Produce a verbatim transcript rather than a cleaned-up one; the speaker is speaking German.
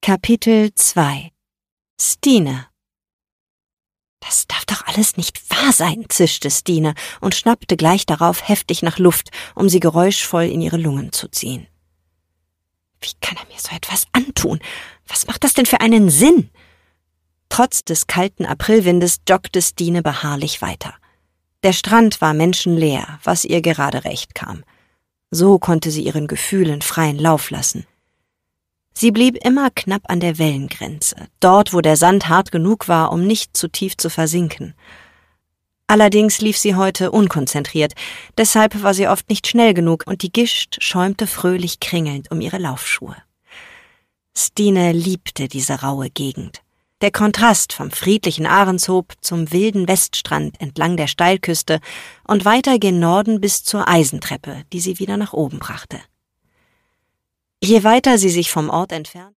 Kapitel zwei. Stine. »Das darf doch alles nicht wahr sein«, zischte Stine und schnappte gleich darauf heftig nach Luft, um sie geräuschvoll in ihre Lungen zu ziehen. »Wie kann er mir so etwas antun? Was macht das denn für einen Sinn?« Trotz des kalten Aprilwindes joggte Stine beharrlich weiter. Der Strand war menschenleer, was ihr gerade recht kam. So konnte sie ihren Gefühlen freien Lauf lassen. Sie blieb immer knapp an der Wellengrenze, dort, wo der Sand hart genug war, um nicht zu tief zu versinken. Allerdings lief sie heute unkonzentriert, deshalb war sie oft nicht schnell genug und die Gischt schäumte fröhlich kringelnd um ihre Laufschuhe. Stine liebte diese raue Gegend. Der Kontrast vom friedlichen Ahrenshoop zum wilden Weststrand entlang der Steilküste und weiter gen Norden bis zur Eisentreppe, die sie wieder nach oben brachte. Je weiter sie sich vom Ort entfernt,